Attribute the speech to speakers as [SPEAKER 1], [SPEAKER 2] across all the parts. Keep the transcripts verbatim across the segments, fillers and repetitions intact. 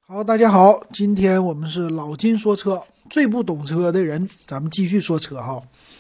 [SPEAKER 1] 好，大家好，今天我们是老金说车，最不懂车的人，咱们继续说车哈。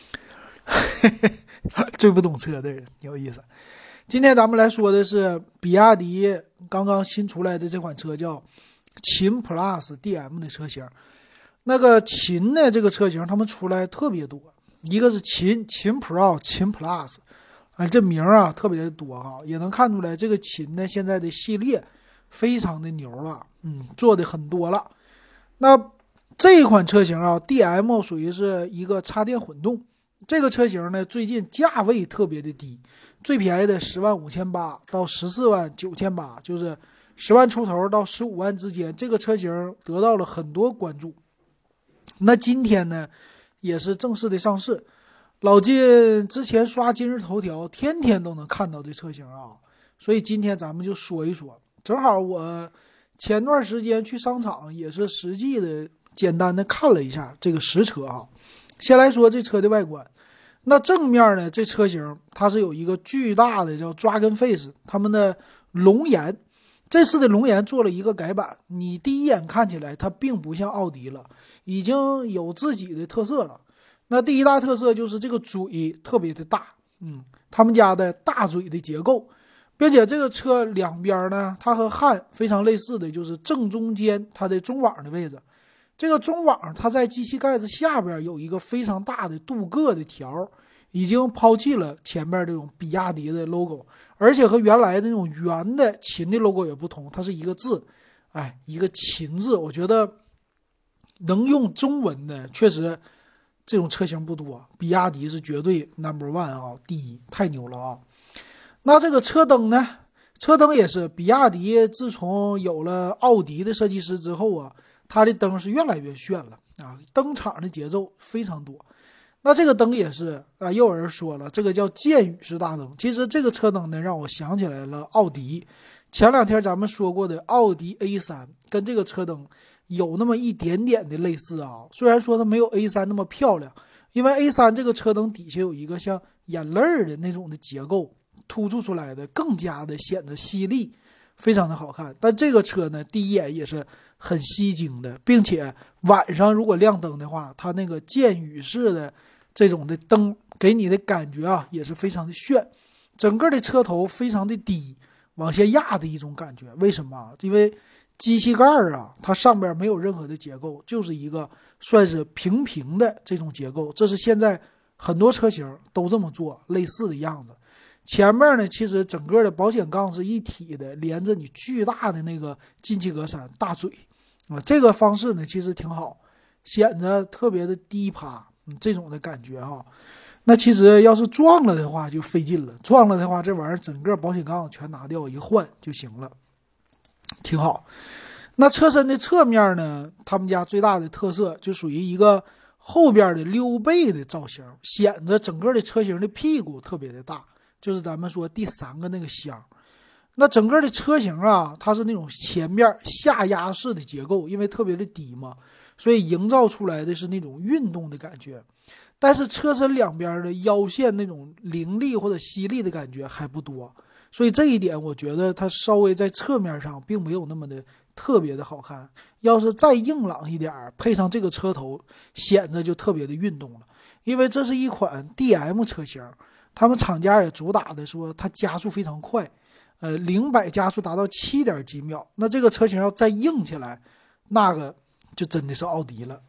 [SPEAKER 1] 最不懂车的人有意思。今天咱们来说的是比亚迪刚刚新出来的这款车，叫秦 Plus D M 的车型。那个秦呢，这个车型他们出来特别多，一个是秦、秦 Pro、秦 Plus， 啊，这名啊特别的多哈，也能看出来这个秦呢现在的系列非常的牛了，嗯，做的很多了。那这一款车型啊 ，D M 属于是一个插电混动。这个车型呢，最近价位特别的低，最便宜的十万五千八到十四万九千八，就是十万出头到十五万之间。这个车型得到了很多关注。那今天呢，也是正式的上市。老金之前刷今日头条，天天都能看到这车型啊，所以今天咱们就说一说。正好我前段时间去商场，也是实际的简单的看了一下这个实车啊。先来说这车的外观，那正面呢，这车型它是有一个巨大的叫 Dragon Face， 他们的龙颜，这次的龙颜做了一个改版，你第一眼看起来它并不像奥迪了，已经有自己的特色了。那第一大特色就是这个嘴特别的大，嗯，他们家的大嘴的结构，并且这个车两边呢，它和汉非常类似的就是正中间它的中网的位置。这个中网它在机器盖子下边有一个非常大的镀铬的条，已经抛弃了前面这种比亚迪的 logo， 而且和原来的那种圆的秦的 logo 也不同，它是一个字，哎，一个秦字。我觉得能用中文的确实这种车型不多，比亚迪是绝对 number one 啊，第一，太牛了啊！那这个车灯呢？车灯也是比亚迪自从有了奥迪的设计师之后啊，它的灯是越来越炫了啊，灯场的节奏非常多。那这个灯也是啊，又有人说了，这个叫箭雨式大灯。其实这个车灯呢，让我想起来了奥迪。前两天咱们说过的奥迪 A 三，跟这个车灯有那么一点点的类似啊。虽然说它没有 A 三那么漂亮，因为 A 三这个车灯底下有一个像眼泪的那种的结构突出出来的，更加的显得犀利，非常的好看。但这个车呢，第一眼也是很吸睛的，并且晚上如果亮灯的话，它那个箭雨式的这种的灯给你的感觉啊，也是非常的炫。整个的车头非常的低，往下压的一种感觉。为什么？因为机器盖啊，它上边没有任何的结构，就是一个算是平平的这种结构。这是现在很多车型都这么做，类似的样子。前面呢，其实整个的保险杠是一体的，连着你巨大的那个进气格栅大嘴啊，这个方式呢其实挺好，显得特别的低趴，嗯，这种的感觉哈。那其实要是撞了的话就费劲了，撞了的话这玩意儿整个保险杠全拿掉一换就行了，挺好。那车身的侧面呢，他们家最大的特色就属于一个后边的溜背的造型，显得整个的车型的屁股特别的大。就是咱们说第三个那个箱，那整个的车型啊，它是那种前面下压式的结构，因为特别的低嘛，所以营造出来的是那种运动的感觉。但是车身两边的腰线那种凌厉或者犀利的感觉还不多，所以这一点我觉得它稍微在侧面上并没有那么的特别的好看。要是再硬朗一点，配上这个车头，显得就特别的运动了。因为这是一款 D M 车型。他们厂家也主打的说它加速非常快，呃，零百加速达到七点几秒。那这个车型要再硬起来，那个就真的是奥迪了。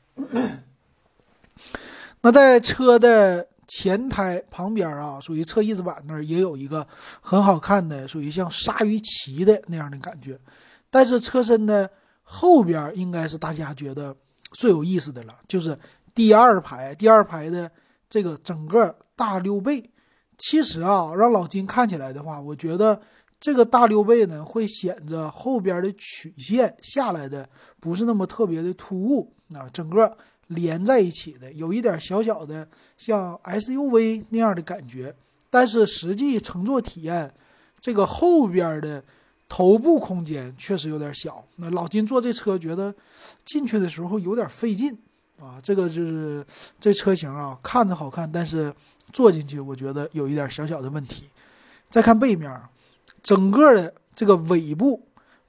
[SPEAKER 1] 那在车的前胎旁边啊，属于侧翼子板那儿也有一个很好看的，属于像鲨鱼鳍的那样的感觉。但是车身的后边应该是大家觉得最有意思的了，就是第二排，第二排的这个整个大溜背。其实啊，让老金看起来的话，我觉得这个大溜背呢，会显着后边的曲线下来的不是那么特别的突兀啊，整个连在一起的，有一点小小的像 S U V 那样的感觉。但是实际乘坐体验，这个后边的头部空间确实有点小。那老金坐这车觉得进去的时候有点费劲啊，这个就是这车型啊，看着好看，但是坐进去我觉得有一点小小的问题。再看背面，整个的这个尾部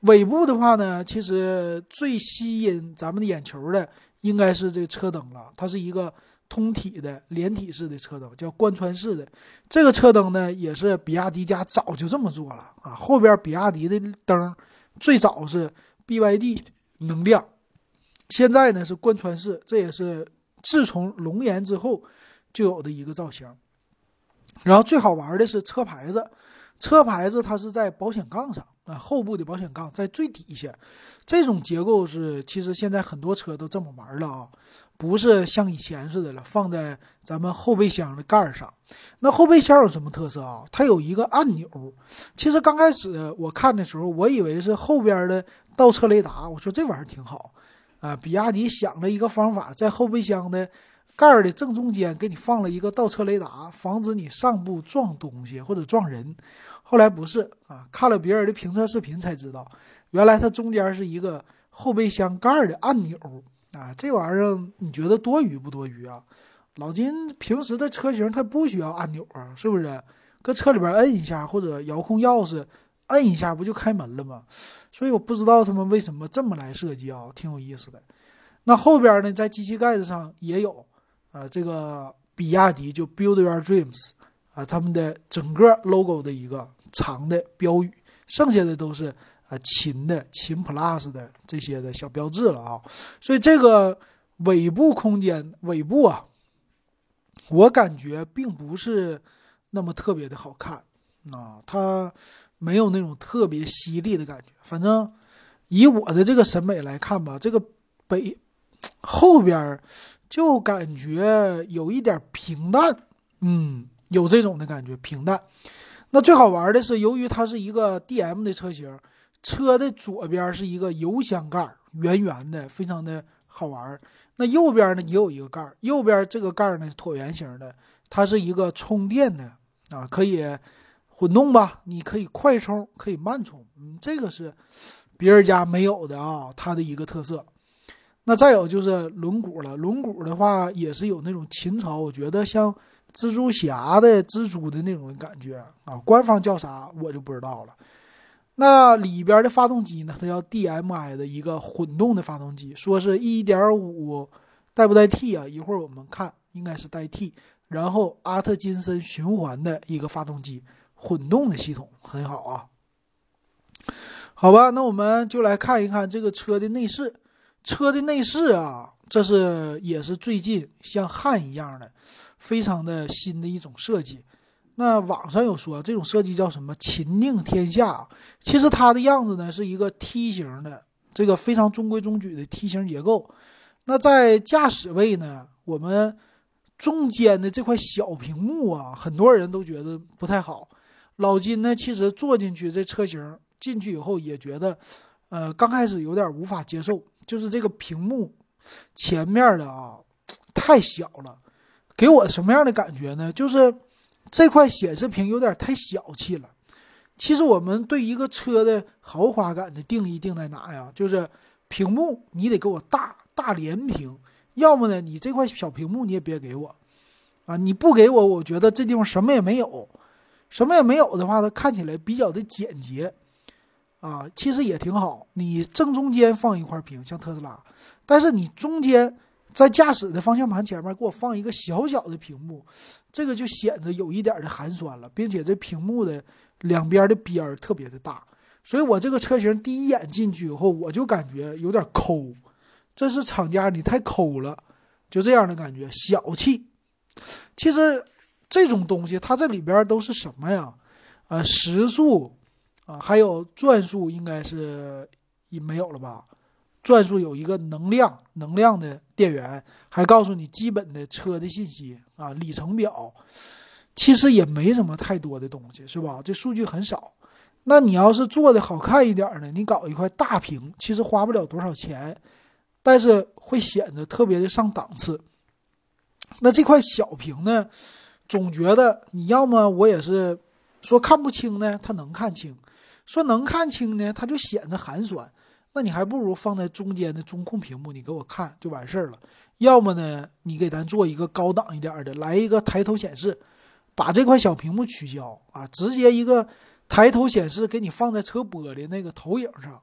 [SPEAKER 1] 尾部的话呢，其实最吸引咱们的眼球的应该是这个车灯了，它是一个通体的连体式的车灯，叫贯穿式的。这个车灯呢，也是比亚迪家早就这么做了啊。后边比亚迪的灯最早是 B Y D 能亮，现在呢是贯穿式，这也是自从龙岩之后就有的一个造型。然后最好玩的是车牌子，车牌子它是在保险杠上啊，后部的保险杠在最底下，这种结构是其实现在很多车都这么玩了啊，不是像以前似的了，放在咱们后备箱的盖上。那后备箱有什么特色啊？它有一个按钮。其实刚开始我看的时候，我以为是后边的倒车雷达，我说这玩意儿挺好啊。比亚迪想了一个方法，在后备箱的盖的正中间给你放了一个倒车雷达，防止你上部撞东西或者撞人。后来不是啊，看了别人的评测视频才知道，原来它中间是一个后备箱盖的按钮啊。这玩意儿你觉得多余不多余啊？老金平时的车型它不需要按钮啊，是不是？搁车里边摁一下或者遥控钥匙摁一下不就开门了吗？所以我不知道他们为什么这么来设计啊，挺有意思的。那后边呢，在机器盖子上也有啊，这个比亚迪就 Build Your Dreams 啊，他们的整个 logo 的一个长的标语，剩下的都是啊秦的秦 Plus 的这些的小标志了啊。所以这个尾部空间尾部啊，我感觉并不是那么特别的好看啊，它没有那种特别犀利的感觉。反正以我的这个审美来看吧，这个北后边就感觉有一点平淡，嗯，有这种的感觉，平淡。那最好玩的是，由于它是一个 D M 的车型，车的左边是一个油箱盖，圆圆的，非常的好玩。那右边呢也有一个盖，右边这个盖呢是椭圆形的，它是一个充电的啊，可以混动吧，你可以快充，可以慢充，嗯，这个是别人家没有的啊，它的一个特色。那再有就是轮毂了，轮毂的话也是有那种秦朝，我觉得像蜘蛛侠的蜘蛛的那种感觉啊，官方叫啥我就不知道了。那里边的发动机呢，它叫 D M I 的一个混动的发动机，说是 一点五 带不带 T 啊？一会儿我们看，应该是带 T。然后阿特金森循环的一个发动机，混动的系统很好啊。好吧，那我们就来看一看这个车的内饰。车的内饰啊，这是也是最近像汉一样的非常的新的一种设计。那网上有说这种设计叫什么秦宁天下，其实它的样子呢是一个梯形的，这个非常中规中矩的梯形结构。那在驾驶位呢，我们中间的这块小屏幕啊，很多人都觉得不太好。老金呢其实坐进去这车型进去以后也觉得呃刚开始有点无法接受，就是这个屏幕前面的啊太小了，给我什么样的感觉呢？就是这块显示屏有点太小气了。其实我们对一个车的豪华感的定义定在哪呀？就是屏幕你得给我大大连屏，要么呢你这块小屏幕你也别给我啊，你不给我，我觉得这地方什么也没有，什么也没有的话，它看起来比较的简洁啊，其实也挺好。你正中间放一块屏，像特斯拉，但是你中间在驾驶的方向盘前面给我放一个小小的屏幕，这个就显得有一点的寒酸了，并且这屏幕的两边的边儿特别的大，所以我这个车型第一眼进去以后，我就感觉有点抠，这是厂家你太抠了，就这样的感觉，小气。其实这种东西它这里边都是什么呀？呃，时速啊，还有转速应该是也没有了吧？转速有一个能量能量的电源，还告诉你基本的车的信息啊，里程表，其实也没什么太多的东西，是吧？这数据很少。那你要是做的好看一点呢，你搞一块大屏，其实花不了多少钱，但是会显得特别的上档次。那这块小屏呢，总觉得你要么我也是说看不清呢，它能看清；说能看清呢，它就显得寒酸。那你还不如放在中间的中控屏幕，你给我看就完事儿了。要么呢，你给咱做一个高档一点的，来一个抬头显示，把这块小屏幕取消啊，直接一个抬头显示给你放在车玻璃那个投影上，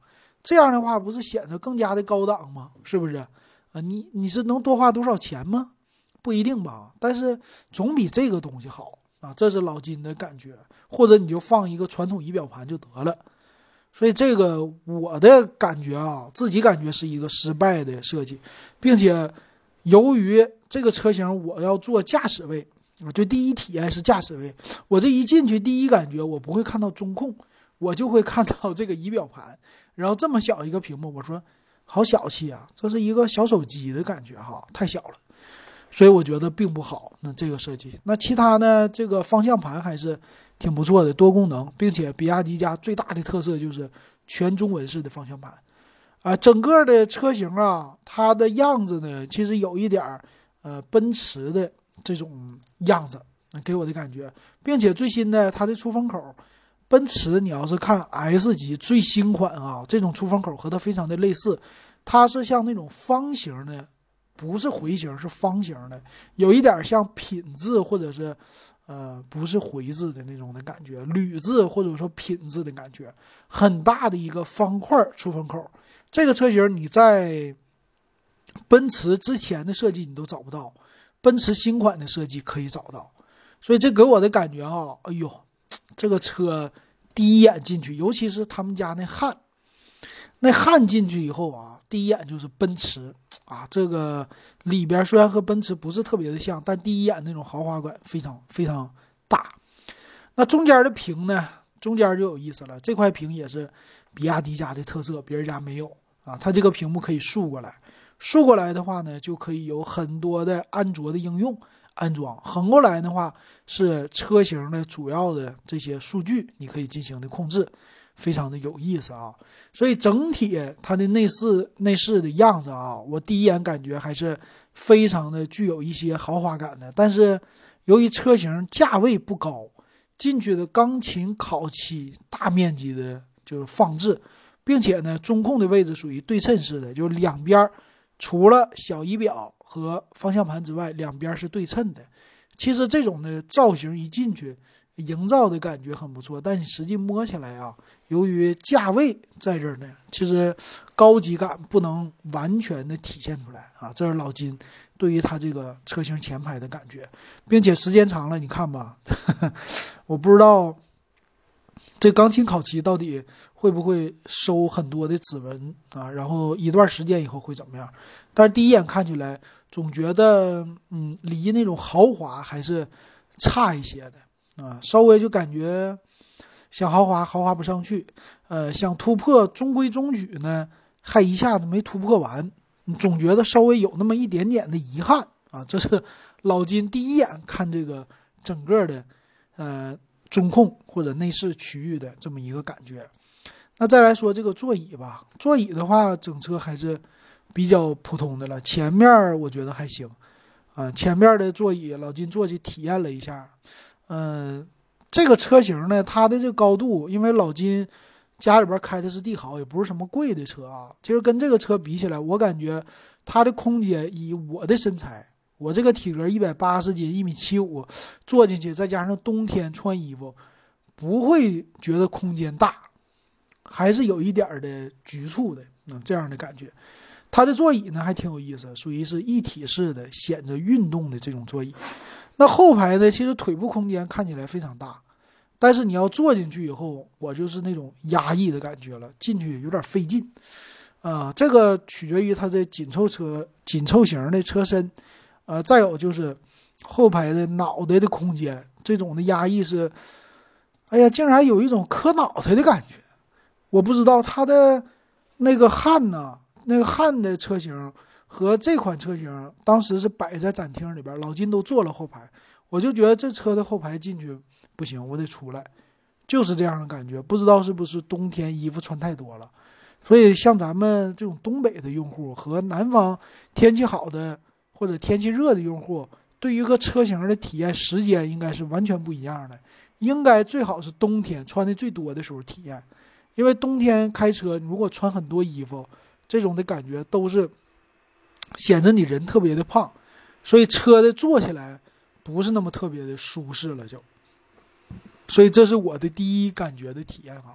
[SPEAKER 1] 这样的话不是显得更加的高档吗？是不是？啊，你你是能多花多少钱吗？不一定吧，但是总比这个东西好啊，这是老金的感觉。或者你就放一个传统仪表盘就得了。所以这个我的感觉啊，自己感觉是一个失败的设计，并且由于这个车型我要坐驾驶位啊，就第一体验是驾驶位，我这一进去第一感觉我不会看到中控，我就会看到这个仪表盘，然后这么小一个屏幕，我说好小气啊，这是一个小手机的感觉哈，太小了。所以我觉得并不好。那这个设计，那其他呢？这个方向盘还是挺不错的，多功能，并且比亚迪家最大的特色就是全中文式的方向盘啊。整个的车型啊，它的样子呢，其实有一点呃奔驰的这种样子，给我的感觉。并且最新的它的出风口，奔驰你要是看 S 级最新款啊，这种出风口和它非常的类似，它是像那种方形的。不是回形，是方形的，有一点像品字或者是呃不是回字的那种的感觉，铝字或者说品字的感觉，很大的一个方块出风口。这个车型你在奔驰之前的设计你都找不到，奔驰新款的设计可以找到。所以这给我的感觉啊，哎呦，这个车第一眼进去，尤其是他们家那汉那汉进去以后啊，第一眼就是奔驰啊，这个里边虽然和奔驰不是特别的像，但第一眼那种豪华感非常非常大。那中间的屏呢，中间就有意思了，这块屏也是比亚迪家的特色，别人家没有啊。它这个屏幕可以竖过来，竖过来的话呢，就可以有很多的安卓的应用安装，横过来的话是车型的主要的这些数据你可以进行的控制，非常的有意思啊。所以整体它的内饰内饰的样子啊，我第一眼感觉还是非常的具有一些豪华感的。但是由于车型价位不高，进去的钢琴烤漆大面积的就是放置，并且呢中控的位置属于对称式的，就两边除了小仪表和方向盘之外，两边是对称的。其实这种的造型一进去营造的感觉很不错，但你实际摸起来啊，由于价位在这儿呢，其实高级感不能完全的体现出来啊。这是老金对于他这个车型前排的感觉，并且时间长了，你看吧，呵呵我不知道这钢琴烤漆到底会不会收很多的指纹啊，然后一段时间以后会怎么样？但是第一眼看起来，总觉得嗯，离那种豪华还是差一些的。啊，稍微就感觉想豪华豪华不上去，呃，想突破中规中矩呢，还一下子没突破完，总觉得稍微有那么一点点的遗憾啊。这是老金第一眼看这个整个的呃中控或者内饰区域的这么一个感觉。那再来说这个座椅吧，座椅的话，整车还是比较普通的了，前面我觉得还行啊，前面的座椅老金坐去体验了一下。嗯、呃，这个车型呢，它的这个高度，因为老金家里边开的是帝豪，也不是什么贵的车啊。其实跟这个车比起来，我感觉它的空间，以我的身材，我这个体格一百八十斤，一米七五，坐进去，再加上冬天穿衣服，不会觉得空间大，还是有一点的局促的，嗯，这样的感觉。它的座椅呢还挺有意思，属于是一体式的，显着运动的这种座椅。那后排呢，其实腿部空间看起来非常大，但是你要坐进去以后，我就是那种压抑的感觉了，进去有点费劲啊、呃。这个取决于它的紧凑车紧凑型的车身，呃，再有就是后排的脑袋的空间，这种的压抑是，哎呀，竟然有一种磕脑袋的感觉。我不知道它的那个汉呢，那个汉的车型。和这款车型当时是摆在展厅里边，老金都坐了后排，我就觉得这车的后排进去不行，我得出来，就是这样的感觉。不知道是不是冬天衣服穿太多了，所以像咱们这种东北的用户和南方天气好的或者天气热的用户，对于一个车型的体验时间应该是完全不一样的。应该最好是冬天穿的最多的时候体验，因为冬天开车如果穿很多衣服，这种的感觉都是显得你人特别的胖，所以车的坐起来不是那么特别的舒适了就，所以这是我的第一感觉的体验啊。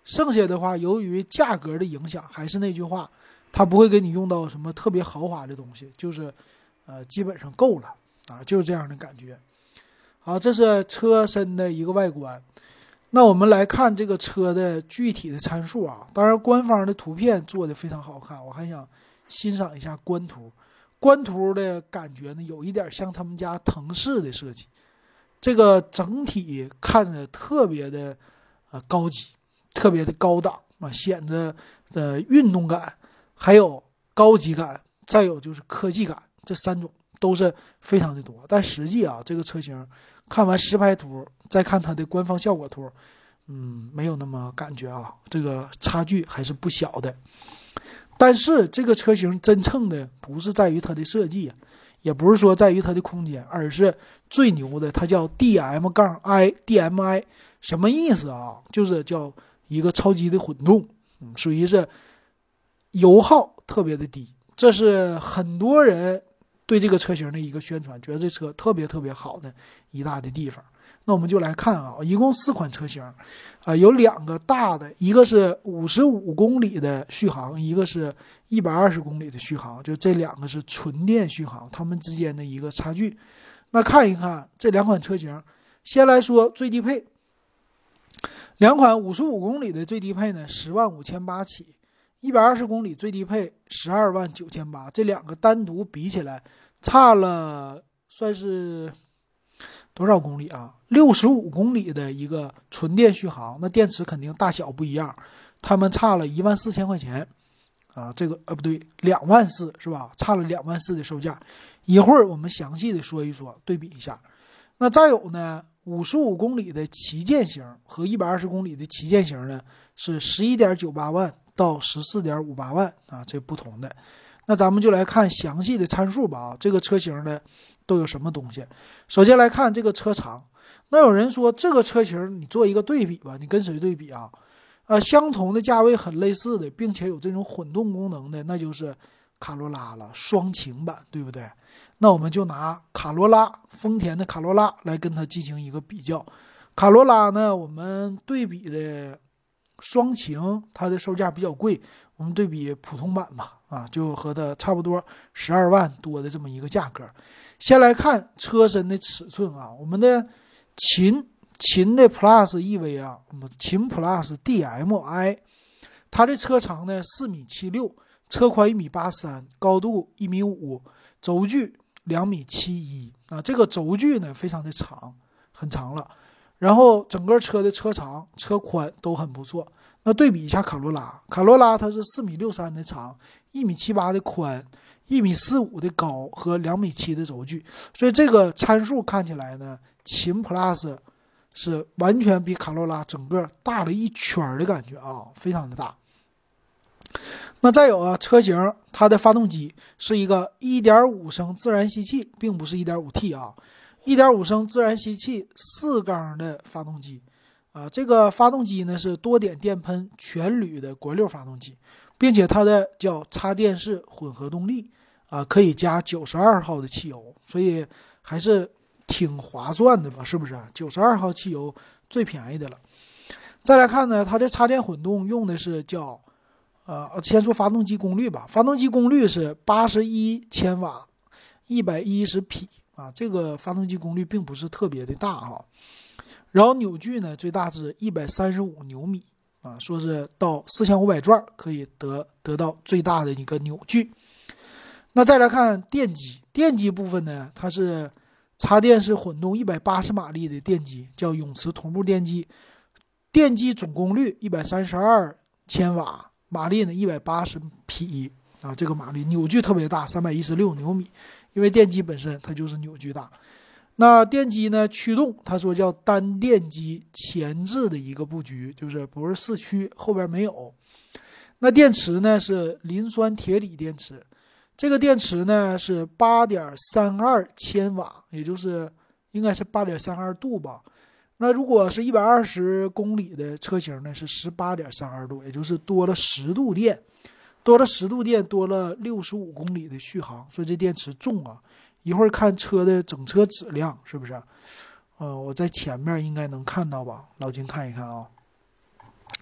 [SPEAKER 1] 剩下的话，由于价格的影响，还是那句话，它不会给你用到什么特别豪华的东西，就是呃基本上够了啊，就是这样的感觉。好，这是车身的一个外观。那我们来看这个车的具体的参数啊，当然官方的图片做的非常好看，我还想欣赏一下官图。官图的感觉呢，有一点像他们家腾势的设计，这个整体看着特别的呃高级，特别的高档啊，显着的运动感，还有高级感，再有就是科技感，这三种都是非常的多。但实际啊，这个车型看完实拍图，再看它的官方效果图，嗯，没有那么感觉啊，这个差距还是不小的。但是这个车型真正的不是在于它的设计，也不是说在于它的空间，而是最牛的，它叫 D M I D M I， 什么意思啊？就是叫一个超级的混动，嗯，属于是油耗特别的低，这是很多人对这个车型的一个宣传，觉得这车特别特别好的一大的地方。那我们就来看啊，一共四款车型，啊、呃，有两个大的，一个是五十五公里的续航，一个是一百二十公里的续航，就这两个是纯电续航，它们之间的一个差距。那看一看这两款车型，先来说最低配，两款五十五公里的最低配呢，十万五千八起，一百二十公里最低配十二万九千八，这两个单独比起来差了算是多少公里啊？六十五公里的一个纯电续航，那电池肯定大小不一样，他们差了一万四千块钱啊，这个呃不对，两万四是吧？差了两万四的售价。一会儿我们详细的说一说，对比一下。那再有呢，五十五公里的旗舰型和一百二十公里的旗舰型呢，是十一点九八万到十四点五八万啊，这不同的。那咱们就来看详细的参数吧啊，这个车型呢都有什么东西？首先来看这个车长，那有人说这个车型你做一个对比吧，你跟谁对比啊？呃，相同的价位很类似的，并且有这种混动功能的，那就是卡罗拉了，双擎版，对不对？那我们就拿卡罗拉，丰田的卡罗拉来跟它进行一个比较。卡罗拉呢，我们对比的双擎，它的售价比较贵，我们对比普通版吧，啊，就和它差不多十二万多的这么一个价格。先来看车身的尺寸啊，我们的秦秦的 Plus E V 啊，秦 Plus D M I， 它的车长呢四米七六，车宽一米八三，高度一米五，轴距两米七一啊，这个轴距呢非常的长，很长了。然后整个车的车长、车宽都很不错。那对比一下卡罗拉，卡罗拉它是四米六三的长，一米七八的宽，一米四五的高和两米七的轴距，所以这个参数看起来呢，秦 Plus 是完全比卡罗拉整个大了一圈的感觉啊，非常的大。那再有啊，车型它的发动机是一个 一点五 升自然吸气，并不是 一点五 T 啊。一点五 升自然吸气四缸的发动机啊，这个发动机呢是多点电喷全铝的国六发动机，并且它的叫插电式混合动力啊，可以加九十二号的汽油，所以还是挺划算的吧，是不是？九十二号汽油最便宜的了。再来看呢，它的插电混动用的是叫呃，先说发动机功率吧，发动机功率是八十一千瓦，一百一十匹。啊，这个发动机功率并不是特别的大哈、啊，然后扭矩呢最大是一百三十五牛米啊，说是到四千五百转可以得得到最大的一个扭矩。那再来看电机，电机部分呢，它是插电式混动一百八十马力的电机，叫永磁同步电机，电机总功率一百三十二千瓦，马力呢一百八十匹啊，这个马力扭矩特别大，三百一十六牛米。因为电机本身它就是扭矩大，那电机呢驱动，他说叫单电机前置的一个布局，就是不是四驱，后边没有。那电池呢是磷酸铁锂电池，这个电池呢是 八点三二千瓦，也就是应该是 八点三二度吧。那如果是一百二十公里的车型呢是 十八点三二度，也就是多了十度电。多了十度电，多了六十五公里的续航，所以这电池重啊。一会儿看车的整车质量是不是？呃，我在前面应该能看到吧？老金看一看啊。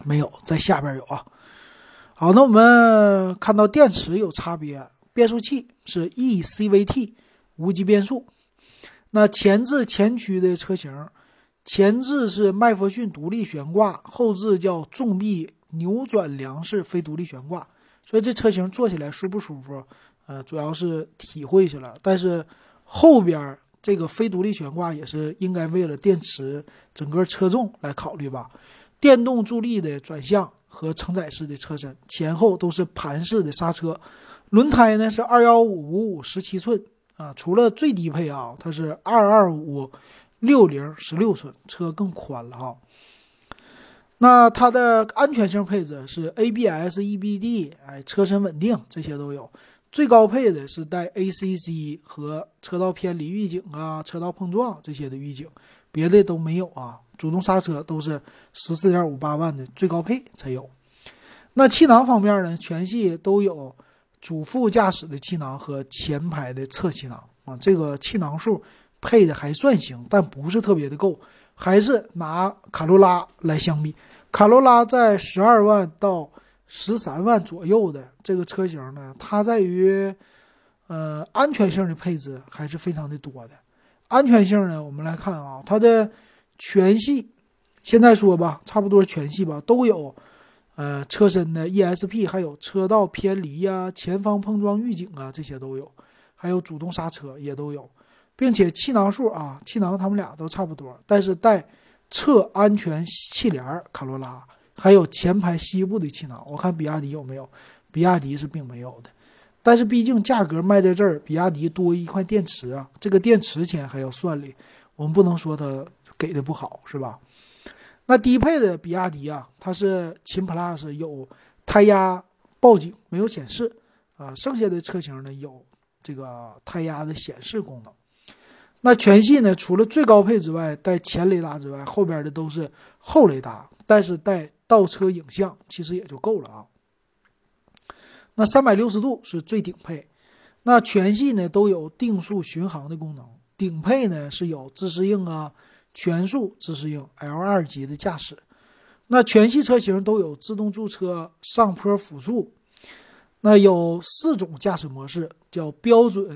[SPEAKER 1] 没有，在下边有啊。好，那我们看到电池有差别，变速器是 E C V T 无级变速。那前置前驱的车型，前置是麦弗逊独立悬挂，后置叫重臂扭转梁式非独立悬挂。所以这车型坐起来舒不舒服，呃，主要是体会去了。但是后边这个非独立悬挂也是应该为了电池整个车重来考虑吧。电动助力的转向和承载式的车身，前后都是盘式的刹车。轮胎呢是二一五五五十七寸啊，除了最低配啊，它是二二五六零十六寸，车更宽了哈。那它的安全性配置是 A B S、E B D， 哎，车身稳定这些都有。最高配的是带 A C C 和车道偏离预警啊、车道碰撞这些的预警，别的都没有啊。主动刹车都是 十四点五八万的最高配才有。那气囊方面呢，全系都有主副驾驶的气囊和前排的侧气囊啊，这个气囊数配的还算行，但不是特别的够，还是拿卡罗拉来相比。卡罗拉在十二万到十三万左右的这个车型呢，它在于呃安全性的配置还是非常的多的。安全性呢，我们来看啊，它的全系现在说吧，差不多全系吧都有呃车身的 E S P， 还有车道偏离啊、前方碰撞预警啊，这些都有，还有主动刹车也都有，并且气囊数啊，气囊他们俩都差不多，但是带侧安全气帘卡罗拉，还有前排膝部的气囊，我看比亚迪有没有？比亚迪是并没有的。但是毕竟价格卖在这儿，比亚迪多一块电池啊，这个电池钱还要算里，我们不能说它给的不好，是吧？那低配的比亚迪啊，它是秦 Plus 有胎压报警没有显示啊，剩下的车型呢有这个胎压的显示功能。那全系呢，除了最高配之外，带前雷达之外，后边的都是后雷达，但是带倒车影像，其实也就够了啊。那三百六十度是最顶配，那全系呢都有定速巡航的功能，顶配呢是有自适应啊、全速自适应 L 二 级的驾驶。那全系车型都有自动驻车、上坡辅助。那有四种驾驶模式，叫标准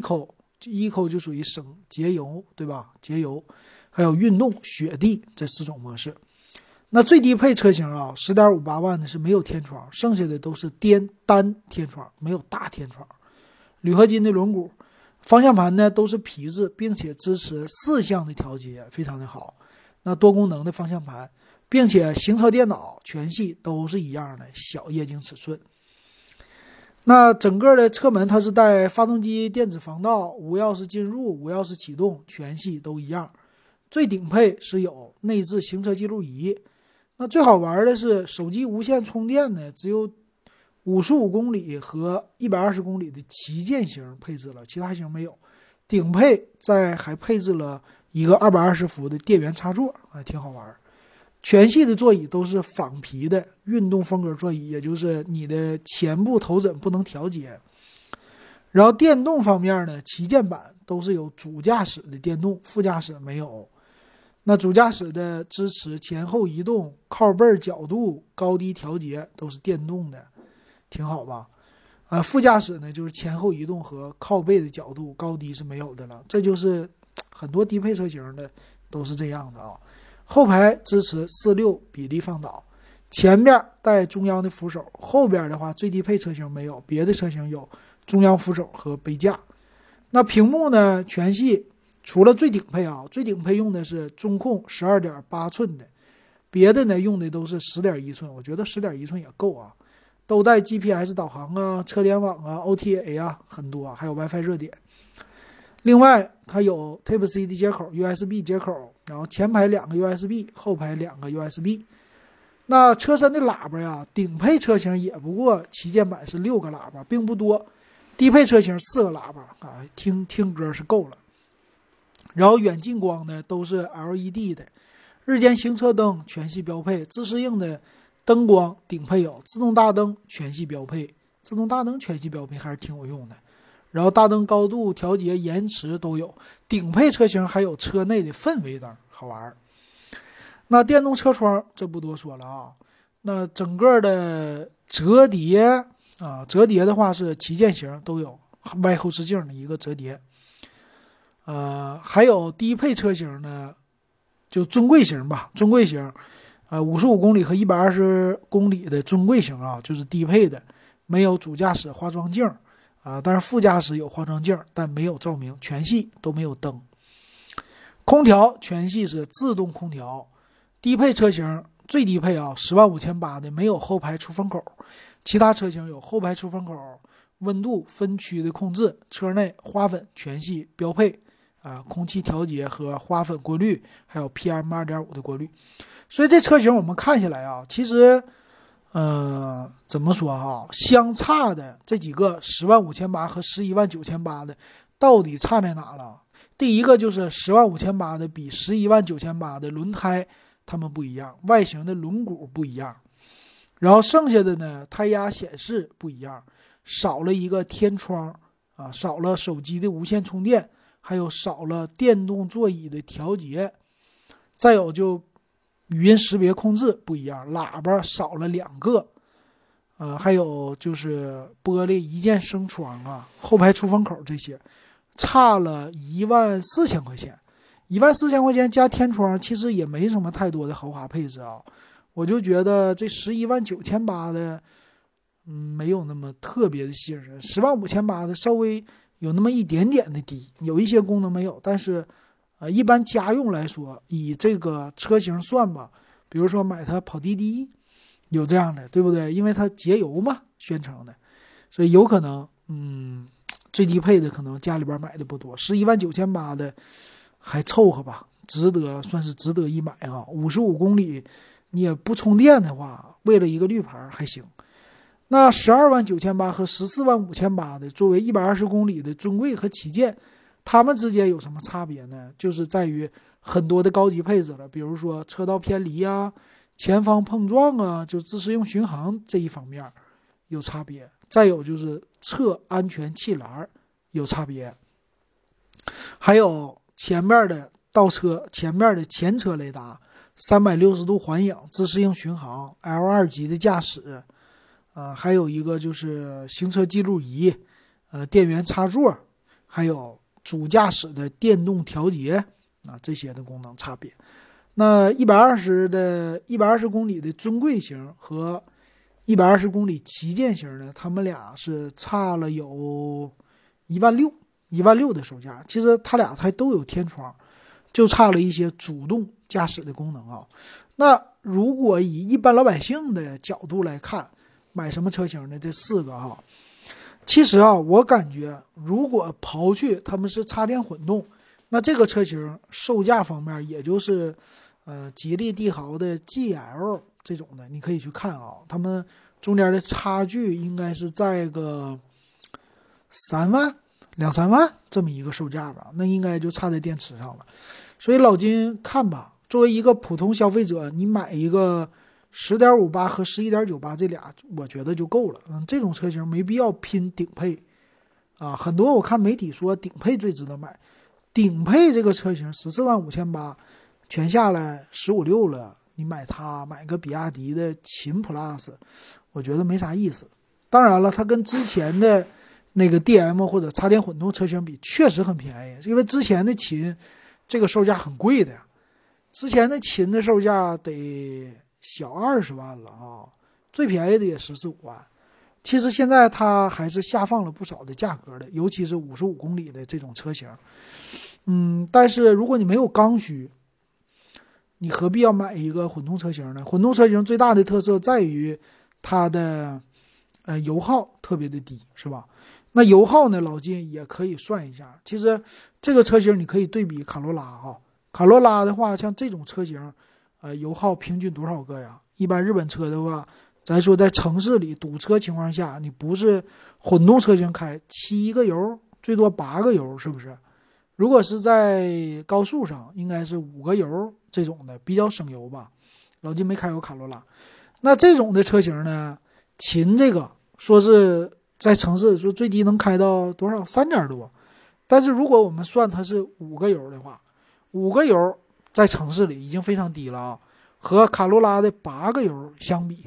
[SPEAKER 1] Eco。Eco 就属于省节油，对吧？节油，还有运动、雪地这四种模式。那最低配车型啊 十点五八万的是没有天窗，剩下的都是单单天窗，没有大天窗。铝合金的轮毂，方向盘呢都是皮质，并且支持四项的调节，非常的好。那多功能的方向盘，并且行车电脑全系都是一样的小液晶尺寸。那整个的车门它是带发动机电子防盗、无钥匙进入、无钥匙启动，全系都一样。最顶配是有内置行车记录仪。那最好玩的是手机无线充电呢，只有五十五公里和一百二十公里的旗舰型配置了，其他型没有。顶配在还配置了一个二百二十伏的电源插座，还挺好玩。全系的座椅都是仿皮的运动风格座椅，也就是你的前部头枕不能调节。然后电动方面呢，旗舰版都是有主驾驶的电动，副驾驶没有。那主驾驶的支持前后移动、靠背角度、高低调节都是电动的，挺好吧？呃，副驾驶呢就是前后移动和靠背的角度高低是没有的了，这就是很多低配车型的都是这样的啊。后排支持四六比例放倒，前边带中央的扶手，后边的话最低配车型没有，别的车型有中央扶手和杯架。那屏幕呢，全系除了最顶配啊，最顶配用的是中控 十二点八寸的，别的呢用的都是 十点一寸，我觉得 十点一寸也够啊。都带 G P S 导航啊、车联网啊、O T A 啊，很多啊，还有 WiFi 热点。另外它有 Type C 的接口、U S B 接口，然后前排两个 U S B， 后排两个 U S B。 那车身的喇叭呀，顶配车型也不过旗舰版是六个喇叭，并不多，低配车型四个喇叭啊，听听歌是够了。然后远近光呢都是 L E D 的，日间行车灯全系标配，自适应的灯光顶配有，自动大灯全系标配，自动大灯全系标配还是挺有用的。然后大灯高度调节、延迟都有，顶配车型还有车内的氛围灯，好玩。那电动车窗这不多说了啊。 那整个的折叠啊，折叠的话是旗舰型都有外后视镜的一个折叠。呃，还有低配车型呢，就尊贵型吧，尊贵型，呃，五十五公里和一百二十公里的尊贵型啊，就是低配的，没有主驾驶化妆镜啊，但是副驾驶有化妆镜，但没有照明，全系都没有灯。空调全系是自动空调，低配车型最低配啊，十万五千八的没有后排出风口，其他车型有后排出风口、温度分区的控制，车内花粉全系标配。啊，空气调节和花粉过滤，还有 P M 二点五 的过滤，所以这车型我们看起来啊，其实，呃，怎么说哈、啊，相差的这几个十万五千八和十一万九千八的，到底差在哪了？第一个就是十万五千八的比十一万九千八的轮胎它们不一样，外形的轮毂不一样，然后剩下的呢，胎压显示不一样，少了一个天窗啊，少了手机的无线充电。还有少了电动座椅的调节，再有就语音识别控制不一样，喇叭少了两个，呃，还有就是玻璃一键升窗啊，后排出风口这些，差了一万四千块钱，一万四千块钱加天窗，其实也没什么太多的豪华配置啊，我就觉得这十一万九千八的，嗯，没有那么特别的吸引人，十万五千八的稍微。有那么一点点的低，有一些功能没有，但是，呃，一般家用来说，以这个车型算吧，比如说买它跑滴滴，有这样的，对不对？因为它节油嘛，宣称的，所以有可能，嗯，最低配的可能家里边买的不多，十一万九千八的还凑合吧，值得，算是值得一买啊。五十五公里，你也不充电的话，为了一个绿牌还行。那十二万九千八和十四万五千八的作为一百二十公里的尊贵和旗舰，它们之间有什么差别呢？就是在于很多的高级配置了，比如说车道偏离啊、前方碰撞啊，就自适应巡航这一方面有差别。再有就是侧安全气栏有差别，还有前面的倒车、前面的前车雷达、三百六十度环影、自适应巡航、L 二 级的驾驶。呃，还有一个就是行车记录仪，呃，电源插座，还有主驾驶的电动调节啊，这些的功能差别。那一百二十的一百二十公里的尊贵型和一百二十公里旗舰型呢，他们俩是差了有一万六，一万六的售价。其实它俩还都有天窗，就差了一些主动驾驶的功能啊。那如果以一般老百姓的角度来看，买什么车型呢？这四个哈，其实啊，我感觉如果刨去他们是插电混动，那这个车型售价方面，也就是呃吉利帝豪的 G L 这种的，你可以去看啊，他们中间的差距应该是在个三万两三万这么一个售价吧，那应该就差在电池上了。所以老金看吧，作为一个普通消费者，你买一个十点五八和十一点九八这俩，我觉得就够了。嗯，这种车型没必要拼顶配啊。很多我看媒体说顶配最值得买，顶配这个车型十四万五千八，全下来十五六了，你买它买个比亚迪的秦 Plus， 我觉得没啥意思。当然了，它跟之前的那个 D M 或者插电混动车型比，确实很便宜，因为之前的秦这个售价很贵的呀，之前的秦的售价得小二十万了啊，最便宜的也十四五万。其实现在它还是下放了不少的价格的，尤其是五十五公里的这种车型。嗯，但是如果你没有刚需，你何必要买一个混动车型呢？混动车型最大的特色在于它的呃油耗特别的低，是吧？那油耗呢，老金也可以算一下。其实这个车型你可以对比卡罗拉哈，卡罗拉的话，像这种车型。呃，油耗平均多少个呀？一般日本车的话，咱说在城市里堵车情况下，你不是混动车型开，七个油最多八个油，是不是？如果是在高速上，应该是五个油这种的，比较省油吧。老金没开过卡罗拉，那这种的车型呢，秦这个说是在城市说最低能开到多少？三点多。但是如果我们算它是五个油的话，五个油。在城市里已经非常低了啊，和卡罗拉的八个油相比，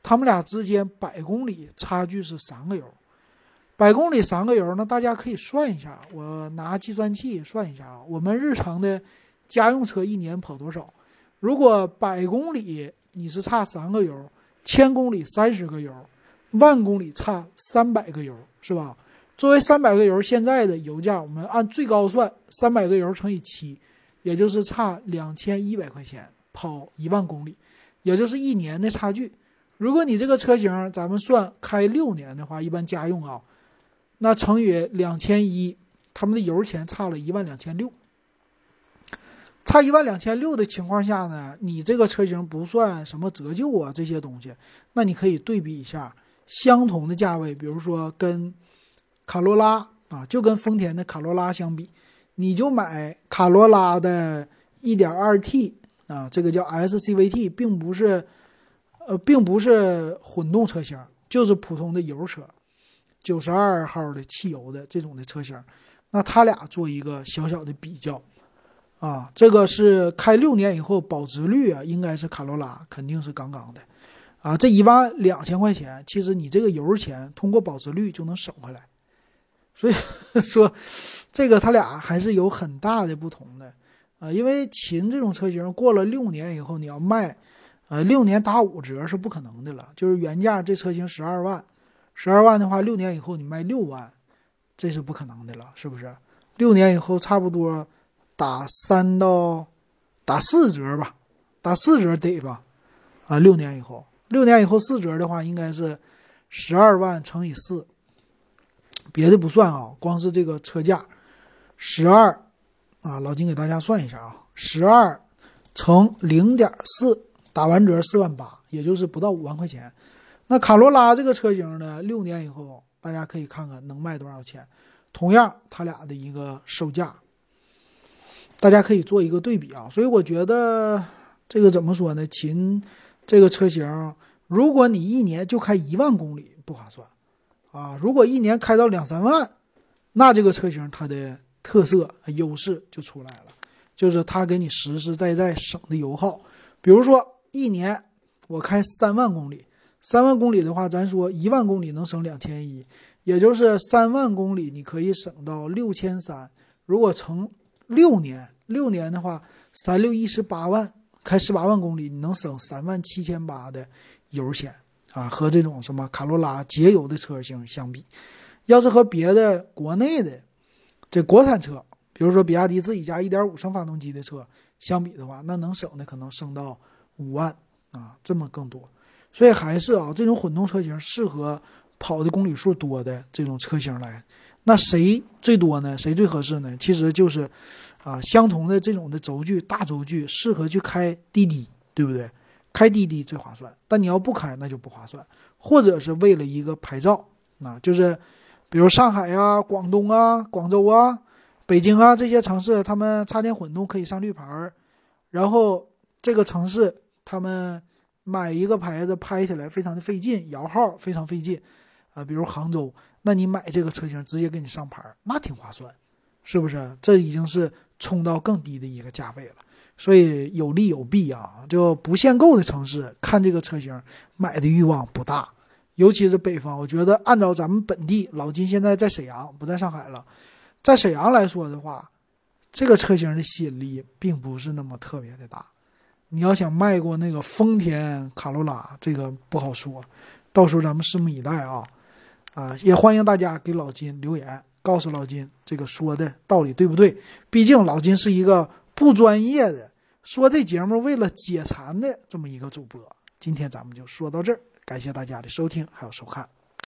[SPEAKER 1] 他们俩之间百公里差距是三个油，百公里三个油，那大家可以算一下，我拿计算器算一下啊，我们日常的家用车一年跑多少？如果百公里你是差三个油，千公里三十个油，万公里差三百个油，是吧？作为三百个油，现在的油价我们按最高算，三百个油乘以七，也就是差两千一百块钱跑一万公里，也就是一年的差距。如果你这个车型咱们算开六年的话，一般家用啊，那乘以两千一，他们的油钱差了一万两千六。差一万两千六的情况下呢，你这个车型不算什么折旧啊这些东西，那你可以对比一下相同的价位，比如说跟卡罗拉啊，就跟丰田的卡罗拉相比，你就买卡罗拉的 一点二 T 啊，这个叫 S C V T， 并不是呃并不是混动车型，就是普通的油车，九十二号的汽油的这种的车型，那他俩做一个小小的比较啊，这个是开六年以后保值率啊，应该是卡罗拉肯定是杠杠的啊，这一万两千块钱，其实你这个油钱通过保值率就能省回来。所以说这个它俩还是有很大的不同的啊，因为秦这种车型过了六年以后你要卖呃六年打五折是不可能的了，就是原价这车型十二万十二万的话，六年以后你卖六万，这是不可能的了，是不是？六年以后差不多打三到打四折吧，打四折得吧啊，六年以后六年以后四折的话应该是十二万乘以四，别的不算啊，光是这个车价十二啊，老金给大家算一下啊，十二乘 零点四 打完折四万八，也就是不到五万块钱。那卡罗拉这个车型呢，六年以后大家可以看看能卖多少钱，同样它俩的一个售价大家可以做一个对比啊。所以我觉得这个怎么说呢，秦这个车型如果你一年就开一万公里不划算啊，如果一年开到两三万，那这个车型它的特色优势就出来了，就是它给你实实在在省的油耗。比如说一年我开三万公里，三万公里的话，咱说一万公里能省两千一，也就是三万公里你可以省到六千三。如果乘六年，六年的话，三六一十八万，开十八万公里，你能省三万七千八的油钱啊，和这种什么卡罗拉节油的车型相比，要是和别的国内的这国产车，比如说比亚迪自己家 一点五 升发动机的车相比的话，那能省的可能省到五万啊，这么更多。所以还是啊，这种混动车型适合跑的公里数多的这种车型来。那谁最多呢？谁最合适呢？其实就是啊，相同的这种的轴距，大轴距适合去开滴滴，对不对？开滴滴最划算，但你要不开那就不划算。或者是为了一个牌照，那就是比如上海啊、广东啊、广州啊、北京啊这些城市，他们插电混动可以上绿牌，然后这个城市他们买一个牌子拍起来非常的费劲，摇号非常费劲啊，比如杭州，那你买这个车型直接给你上牌，那挺划算，是不是？这已经是冲到更低的一个价位了。所以有利有弊啊，就不限购的城市看这个车型买的欲望不大，尤其是北方。我觉得按照咱们本地，老金现在在沈阳，不在上海了，在沈阳来说的话，这个车型的吸引力并不是那么特别的大。你要想迈过那个丰田卡罗拉，这个不好说，到时候咱们拭目以待啊！啊，也欢迎大家给老金留言，告诉老金这个说的道理对不对？毕竟老金是一个不专业的，说这节目为了解馋的这么一个主播。今天咱们就说到这儿，感谢大家的收听还有收看。